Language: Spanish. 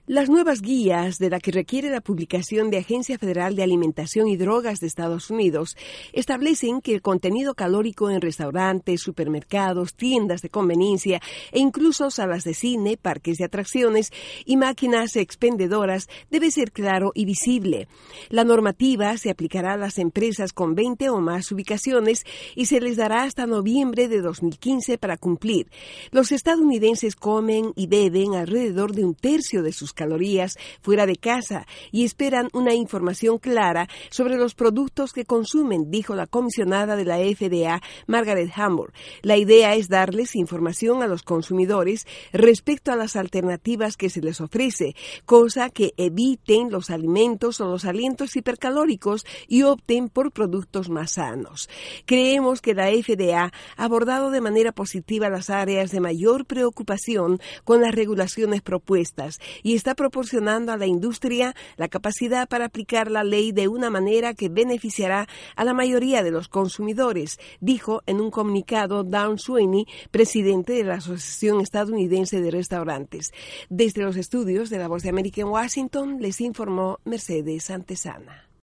Las nuevas guías de la que requiere la publicación de Agencia Federal de Alimentación y Drogas de Estados Unidos establecen que el contenido calórico en restaurantes, supermercados, tiendas de conveniencia e incluso salas de cine, parques de atracciones y máquinas expendedoras debe ser claro y visible. La normativa se aplicará a las empresas con 20 o más ubicaciones y se les dará hasta noviembre de 2015 para cumplir. Los estadounidenses comen y beben alrededor de un tercio de sus calorías fuera de casa y esperan una información clara sobre los productos que consumen, dijo la comisionada de la FDA, Margaret Hamburg. La idea es darles información a los consumidores respecto a las alternativas que se les ofrece, cosa que eviten los alimentos o los alimentos hipercalóricos y opten por productos más sanos. Creemos que la FDA ha abordado de manera positiva las áreas de mayor preocupación con las regulaciones propuestas y está proporcionando a la industria la capacidad para aplicar la ley de una manera que beneficiará a la mayoría de los consumidores, dijo en un comunicado Dawn Sweeney, presidente de la Asociación Estadounidense de Restaurantes. Desde los estudios de La Voz de América en Washington, les informó Mercedes Antesana.